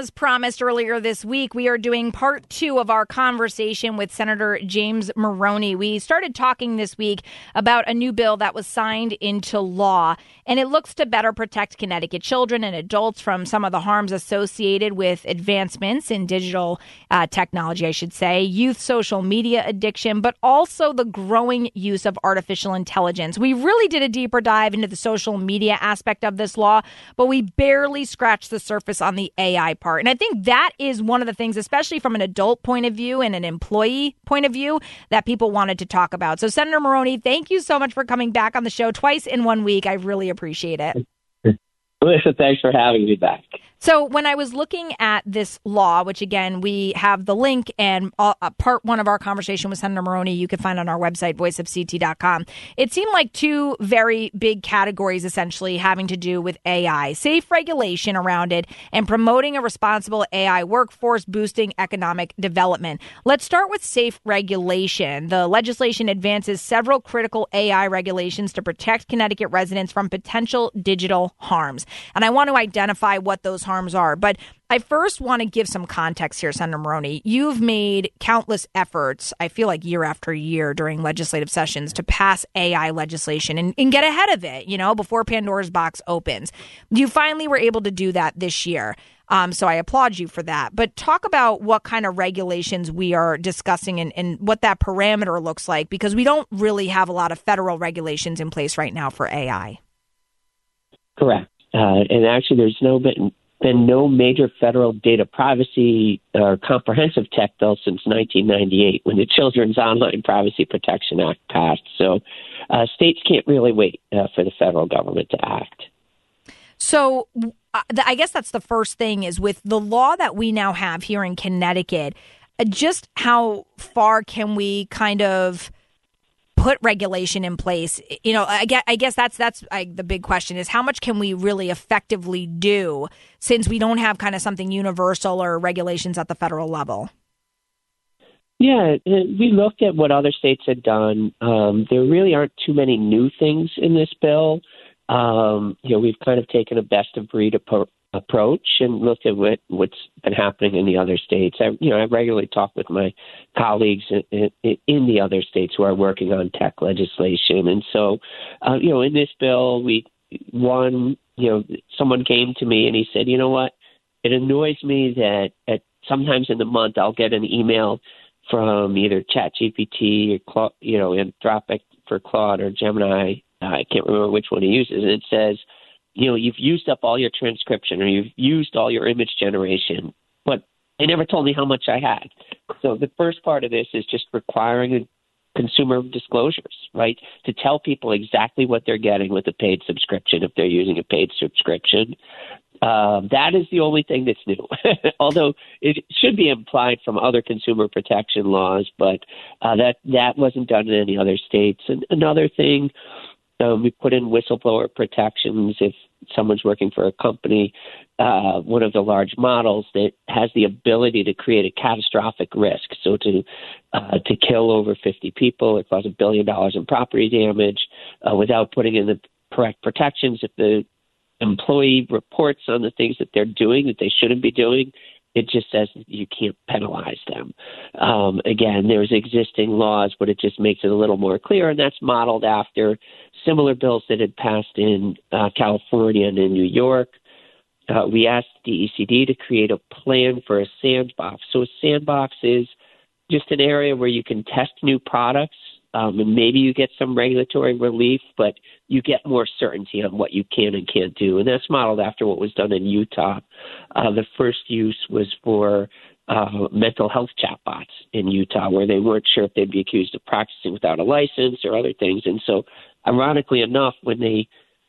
as promised earlier this week, we are doing part 2 of our conversation with Senator James Moroney. We started talking this week about a new bill that was signed into law, and it looks to better protect Connecticut children and adults from some of the harms associated with advancements in digital technology, I should say, youth social media addiction, but also the growing use of artificial intelligence. We really did a deeper dive into the social media aspect of this law, but we barely scratched the surface on the AI part. And I think that is one of the things, especially from an adult point of view and an employee point of view, that people wanted to talk about. So, Senator Moroney, thank you so much for coming back on the show twice in 1 week. I really appreciate it. Lisa, thanks for having me back. So when I was looking at this law, which again, we have the link and part 1 of our conversation with Senator Moroney, you can find on our website, voiceofct.com. It seemed like 2 very big categories, essentially having to do with AI, safe regulation around it and promoting a responsible AI workforce, boosting economic development. Let's start with safe regulation. The legislation advances several critical AI regulations to protect Connecticut residents from potential digital harms. And I want to identify what those harms are. But I first want to give some context here, Senator Moroney. You've made countless efforts, I feel like year after year during legislative sessions, to pass AI legislation and get ahead of it, before Pandora's box opens. You finally were able to do that this year. So I applaud you for that. But talk about what kind of regulations we are discussing and what that parameter looks like, because we don't really have a lot of federal regulations in place right now for AI. Correct. And actually, there's been no major federal data privacy or comprehensive tech bill since 1998, when the Children's Online Privacy Protection Act passed. So states can't really wait for the federal government to act. So I guess that's the first thing, is with the law that we now have here in Connecticut, just how far can we kind of put regulation in place? I guess that's the big question, is how much can we really effectively do, since we don't have kind of something universal or regulations at the federal level? Yeah, we looked at what other states had done. There really aren't too many new things in this bill. We've kind of taken a best of breed approach and looked at what's been happening in the other states. I regularly talk with my colleagues in the other states who are working on tech legislation. And so, in this bill, someone came to me and he said, you know what, it annoys me that sometimes in the month I'll get an email from either ChatGPT or Anthropic for Claude or Gemini. I can't remember which one he uses. And it says, you've used up all your transcription or you've used all your image generation, but they never told me how much I had. So the first part of this is just requiring consumer disclosures, right? To tell people exactly what they're getting with a paid subscription if they're using a paid subscription. That is the only thing that's new, although it should be implied from other consumer protection laws, but that wasn't done in any other states. And another thing, we put in whistleblower protections if someone's working for a company, one of the large models that has the ability to create a catastrophic risk. So to kill over 50 people or cause $1 billion in property damage without putting in the correct protections. If the employee reports on the things that they're doing that they shouldn't be doing, it just says that you can't penalize them. Again, there's existing laws, but it just makes it a little more clear, and that's modeled after similar bills that had passed in California and in New York. We asked the DECD to create a plan for a sandbox. So a sandbox is just an area where you can test new products, and maybe you get some regulatory relief, but you get more certainty on what you can and can't do. And that's modeled after what was done in Utah. The first use was for mental health chatbots in Utah, where they weren't sure if they'd be accused of practicing without a license or other things. And so, ironically enough, when they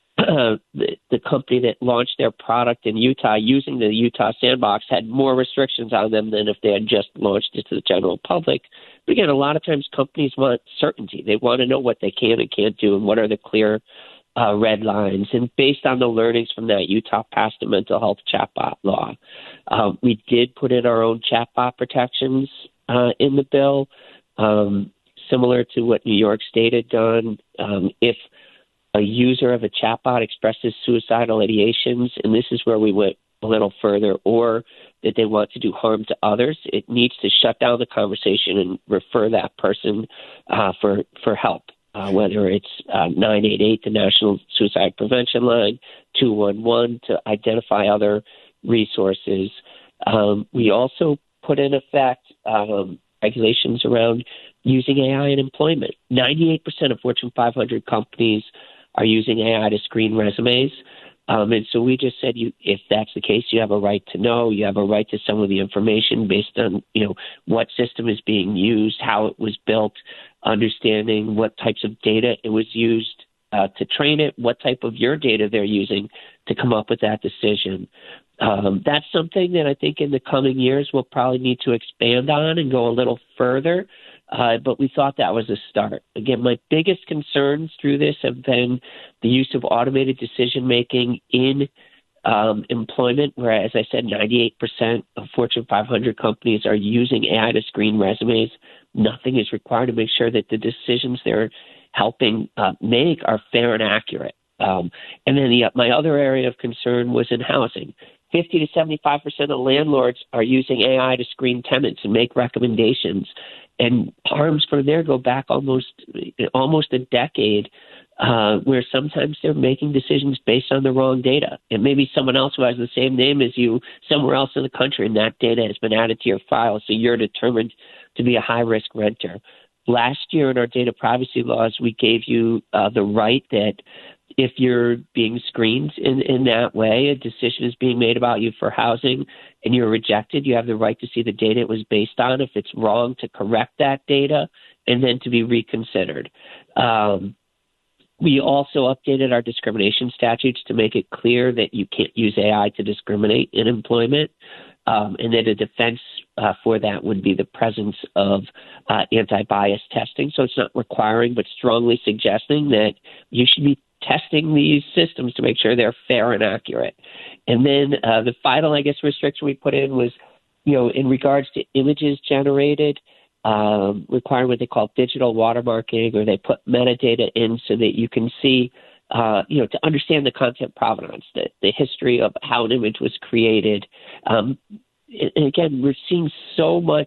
the company that launched their product in Utah using the Utah sandbox had more restrictions on them than if they had just launched it to the general public. But again, a lot of times companies want certainty. They want to know what they can and can't do and what are the clear red lines. And based on the learnings from that, Utah passed a mental health chatbot law. We did put in our own chatbot protections in the bill, similar to what New York State had done. If a user of a chatbot expresses suicidal ideations, and this is where we went a little further or that they want to do harm to others, it needs to shut down the conversation and refer that person for help, whether it's 988, the National Suicide Prevention Line, 211 to identify other resources. We also put in effect regulations around using AI in employment. 98% of Fortune 500 companies are using AI to screen resumes. And so we just said, if that's the case, you have a right to know. You have a right to some of the information based on, what system is being used, how it was built, understanding what types of data it was used to train it, what type of your data they're using to come up with that decision. That's something that I think in the coming years we'll probably need to expand on and go a little further. But we thought that was a start. Again, my biggest concerns through this have been the use of automated decision-making in employment, where, as I said, 98% of Fortune 500 companies are using AI to screen resumes. Nothing is required to make sure that the decisions they're helping make are fair and accurate. And then my other area of concern was in housing. 50 to 75% of landlords are using AI to screen tenants and make recommendations. And harms from there go back almost a decade, where sometimes they're making decisions based on the wrong data. It may be someone else who has the same name as you somewhere else in the country, and that data has been added to your file, so you're determined to be a high-risk renter. Last year in our data privacy laws, we gave you the right that if you're being screened in that way, a decision is being made about you for housing and you're rejected, you have the right to see the data it was based on. If it's wrong, to correct that data and then to be reconsidered. We also updated our discrimination statutes to make it clear that you can't use AI to discriminate in employment. And that a defense for that would be the presence of anti-bias testing. So it's not requiring, but strongly suggesting that you should be testing these systems to make sure they're fair and accurate. And then the final, restriction we put in was, in regards to images generated, requiring what they call digital watermarking, or they put metadata in so that you can see, to understand the content provenance, the history of how an image was created. And again, we're seeing so much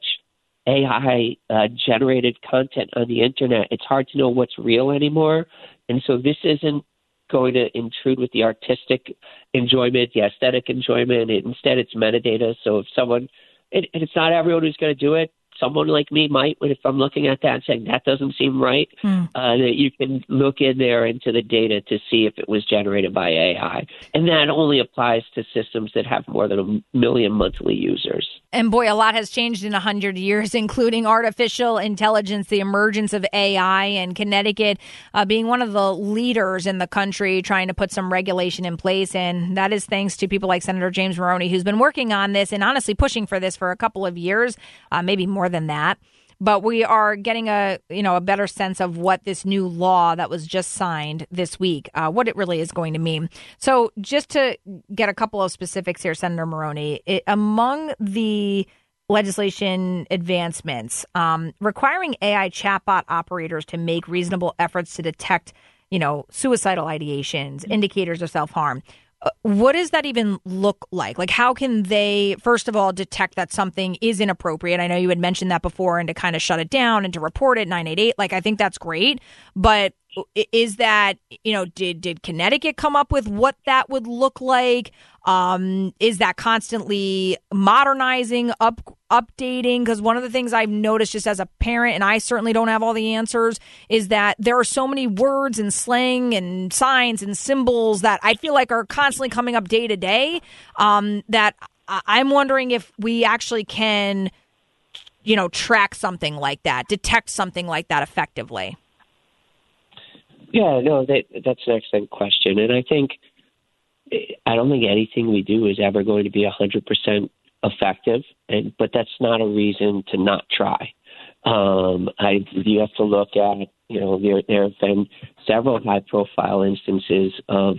AI generated content on the internet. It's hard to know what's real anymore. And so this isn't going to intrude with the artistic enjoyment, the aesthetic enjoyment. Instead, it's metadata. So if someone, and it's not everyone who's going to do it, someone like me might, if I'm looking at that and saying that doesn't seem right, that you can look in there into the data to see if it was generated by AI. And that only applies to systems that have more than 1 million monthly users. And boy, a lot has changed in 100 years, including artificial intelligence, the emergence of AI, and Connecticut being one of the leaders in the country trying to put some regulation in place. And that is thanks to people like Senator James Moroney, who's been working on this and honestly pushing for this for a couple of years, maybe more than that. But we are getting a better sense of what this new law that was just signed this week, what it really is going to mean. So just to get a couple of specifics here, Senator Moroney, among the legislation advancements, requiring AI chatbot operators to make reasonable efforts to detect, suicidal ideations, indicators of self-harm. What does that even look like? Like, how can they, first of all, detect that something is inappropriate? I know you had mentioned that before, and to kind of shut it down and to report it, 988. I think that's great. But is that, did Connecticut come up with what that would look like? Is that constantly modernizing, updating? Because one of the things I've noticed just as a parent, and I certainly don't have all the answers, is that there are so many words and slang and signs and symbols that I feel like are constantly coming up day to day, that I'm wondering if we actually can, track something like that, detect something like that effectively. Yeah, no, that's an excellent question. And I don't think anything we do is ever going to be 100% effective, but that's not a reason to not try. You have to look at, there have been several high-profile instances of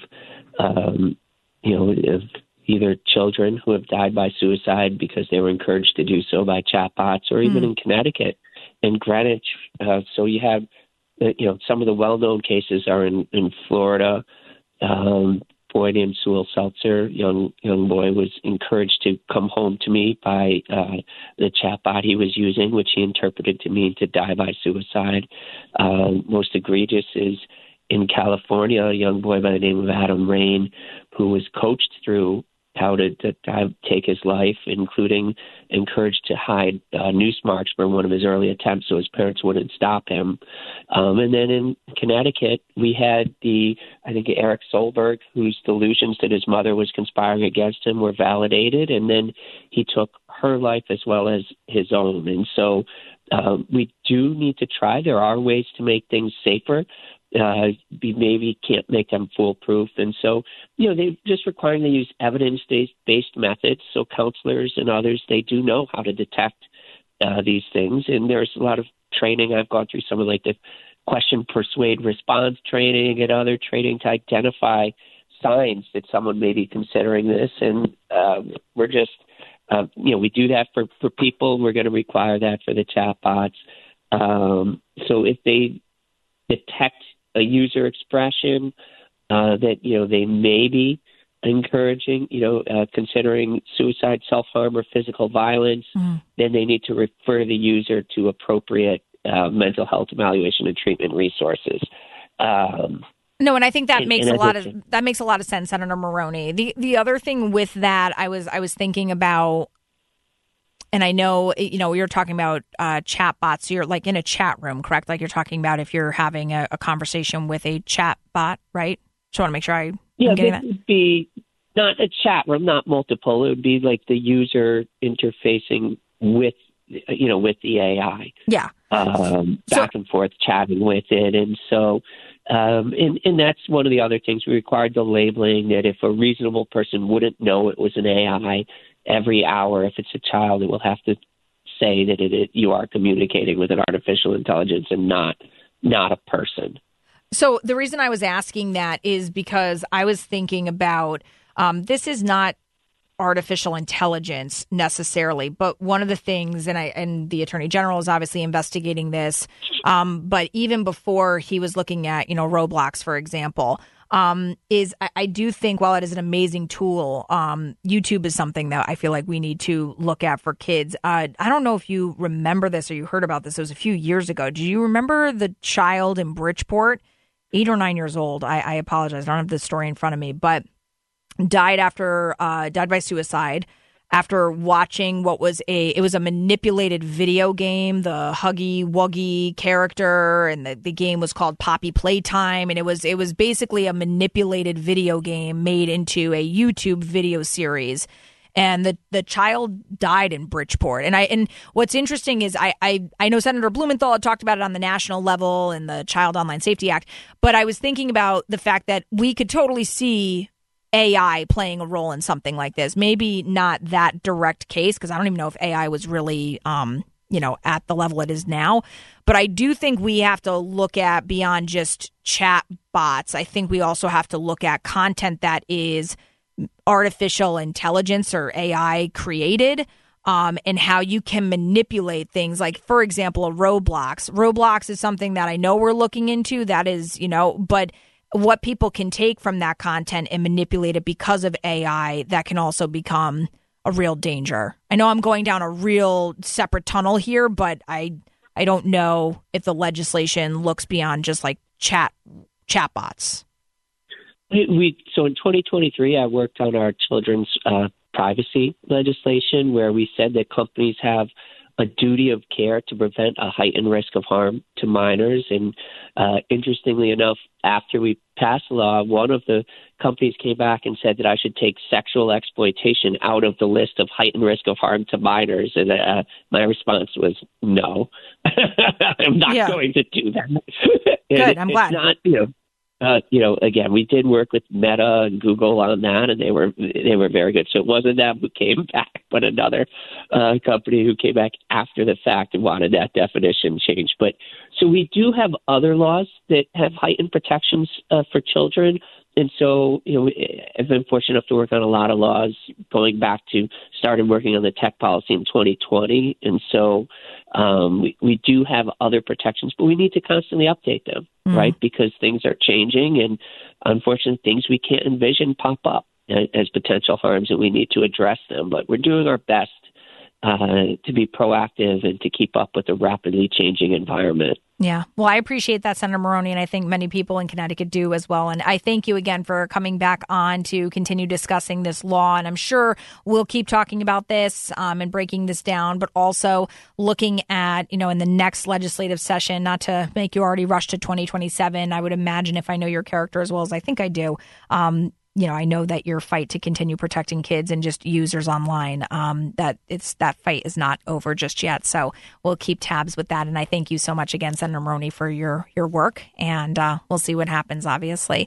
either children who have died by suicide because they were encouraged to do so by chatbots, or even in Connecticut and Greenwich. So you have, some of the well-known cases are in Florida. boy named Sewell Seltzer, young boy, was encouraged to come home to me by the chatbot he was using, which he interpreted to mean to die by suicide. Most egregious is in California, a young boy by the name of Adam Rain, who was coached through how to take his life, including encouraged to hide noose marks from one of his early attempts so his parents wouldn't stop him. And then in Connecticut, we had Eric Solberg, whose delusions that his mother was conspiring against him were validated, and then he took her life as well as his own. And so we do need to try. There are ways to make things safer. Maybe can't make them foolproof. And so, they're just requiring they use evidence-based methods. So counselors and others, they do know how to detect these things. And there's a lot of training. I've gone through some of the question, persuade, response training and other training to identify signs that someone may be considering this. And we're just, we do that for people. We're going to require that for the chatbots. So if they detect a user expression that they may be encouraging, considering suicide, self-harm, or physical violence, then they need to refer the user to appropriate mental health evaluation and treatment resources. No, and I think that makes a lot of sense, Senator Maroney. The other thing with that, I was thinking about. And I know, you're talking about chatbots. So you're in a chat room, correct? You're talking about if you're having a conversation with a chat bot, right? Just want to make sure I'm getting that. It would be not a chat room, not multiple. It would be the user interfacing with the AI. Yeah. Back and forth chatting with it. And so, and that's one of the other things. We required the labeling that if a reasonable person wouldn't know it was an AI, every hour, if it's a child, it will have to say that you are communicating with an artificial intelligence and not a person. So the reason I was asking that is because I was thinking about this is not artificial intelligence necessarily, but one of the things, and the Attorney General is obviously investigating this, but even before he was looking at, Roblox, for example, is I do think while it is an amazing tool, YouTube is something that I feel like we need to look at for kids. I don't know if you remember this or you heard about this. It was a few years ago. Do you remember the child in Bridgeport, 8 or 9 years old? I apologize. I don't have the story in front of me, but died by suicide after watching what was a manipulated video game, the Huggy Wuggy character, and the game was called Poppy Playtime, and it was basically a manipulated video game made into a YouTube video series. And the child died in Bridgeport. And what's interesting is I know Senator Blumenthal had talked about it on the national level and the Child Online Safety Act, but I was thinking about the fact that we could totally see AI playing a role in something like this. Maybe not that direct case, because I don't even know if AI was really, at the level it is now. But I do think we have to look at beyond just chat bots. I think we also have to look at content that is artificial intelligence or AI created, and how you can manipulate things. Like, for example, a Roblox. Roblox is something that I know we're looking into. That is, but what people can take from that content and manipulate it because of AI, that can also become a real danger. I know I'm going down a real separate tunnel here, but I don't know if the legislation looks beyond just chatbots. So in 2023, I worked on our children's privacy legislation, where we said that companies have a duty of care to prevent a heightened risk of harm to minors. And interestingly enough, after we passed the law, one of the companies came back and said that I should take sexual exploitation out of the list of heightened risk of harm to minors. And my response was, no, I'm not going to do that. Good, I'm glad. It's not, again, we did work with Meta and Google on that, and they were very good. So it wasn't them who came back, but another company who came back after the fact and wanted that definition changed. But so we do have other laws that have heightened protections for children. And so, I've been fortunate enough to work on a lot of laws started working on the tech policy in 2020. And so We do have other protections, but we need to constantly update them, right? Because things are changing, and unfortunately, things we can't envision pop up as potential harms, and we need to address them. But we're doing our best to be proactive and to keep up with the rapidly changing environment. Yeah. Well, I appreciate that, Senator Maroney, and I think many people in Connecticut do as well. And I thank you again for coming back on to continue discussing this law. And I'm sure we'll keep talking about this and breaking this down, but also looking at, in the next legislative session, not to make you already rush to 2027. I would imagine, if I know your character as well as I think I do, I know that your fight to continue protecting kids and just users online, that fight is not over just yet. So we'll keep tabs with that. And I thank you so much again, Senator Maroney, for your work. And we'll see what happens, obviously.